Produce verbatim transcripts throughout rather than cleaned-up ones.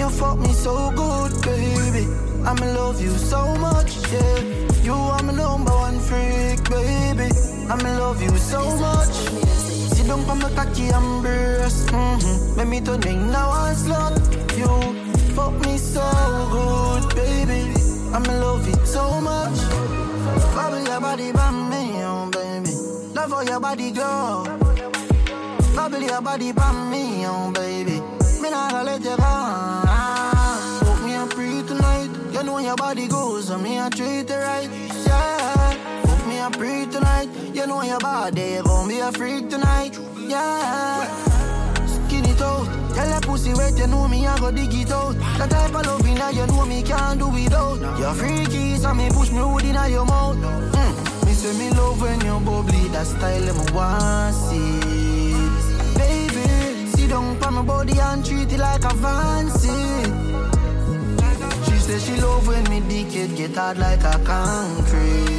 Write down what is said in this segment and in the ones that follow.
fuck me so good, baby. I'ma love you so much, yeah. You are my number one freak, baby. I'ma love you so much. Sit down for my cocky and breast, mm-hmm. Make me turn ring now and slut. You fuck me so good, baby. I'ma love it so much. Bubble your body by me, oh baby. Love how your body go. Bubble your body by me, oh baby. Me not gonna let you go. Fuck me and free tonight. You know your body goes, so me I treat it right. Yeah. Fuck me and free tonight. You know your body gon' be a freak tonight. Yeah. Skin it out. Tell that pussy wet, you know me I go dig it out. That type of loving that you know me can't do without. You're freaky, so me push me wood in your mouth. Mm. Me say me love when you bubbly. That style them I want see. Baby, sit down for my body and treat it like a fancy. She say she love when me dick it get hard like a concrete.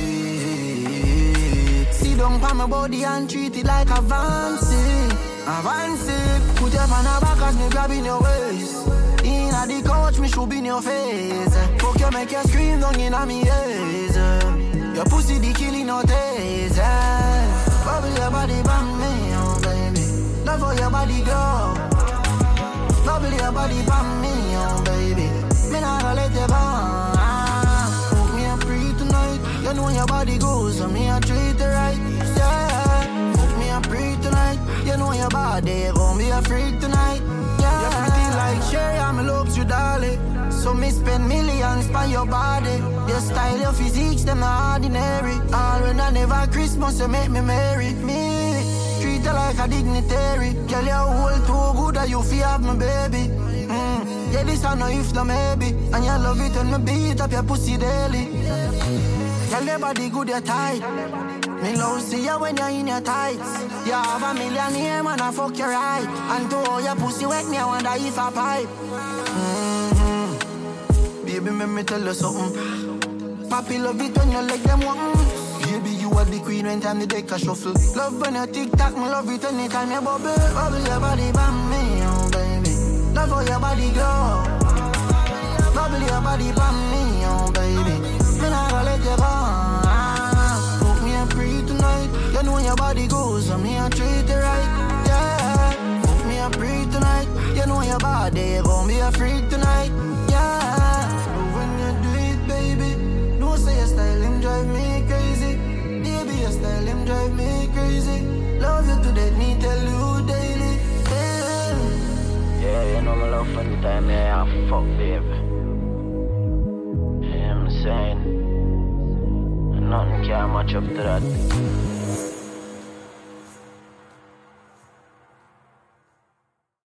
Sit down for my body and treat it like a fancy. Avance it, put your man a back as me grabbing your waist. Inna the couch, me should be in your face. Fuck you, make you scream down inna me ears. Your pussy the killing no taste. Bubble your body by me, oh baby. Love how your body go. Bubble your body by me, oh baby. Me not gonna let you go. Fuck me and free tonight. You know your body goes, so me I treat it right. Yeah. Fuck me and free tonight. You know your body gon' be a freak tonight. Yeah. You're pretty like Sherry, I'm in love with you, darling. So me spend millions by your body. Your style, your physique, them not ordinary. All when I never Christmas, you make me marry me. Treat her like a dignitary. Girl, you hold too good that you feel have my baby. Mm. Yeah, this I know if no maybe. And you love it when me beat up your pussy daily. Girl, your body good, you're tight. Me love see you when you're in your tights. You have a millionaire, man, I fuck you right. And to all your pussy wet me, I wonder if I pipe. Mm-hmm. Baby, let me tell you something. Papi love it when you like them one. Baby, you are the queen when time the deck a shuffle. Love when you tick-tock, me love it anytime you bubble. Bubble your body by me, oh baby. Love how your body go. Bubble your body by me, oh baby. Me not gonna let you go. You know your body goes, so me I treat it right. Yeah. Fuck me and breathe tonight. You know your body gon' be a freak tonight. Yeah. But when you do it, baby, no say your style him drive me crazy. Baby, your style him drive me crazy. Love you to death, me tell you daily. Yeah, yeah, you know my love for the time yeah, I fuck baby. You know what I'm saying? Nothing can match up to that.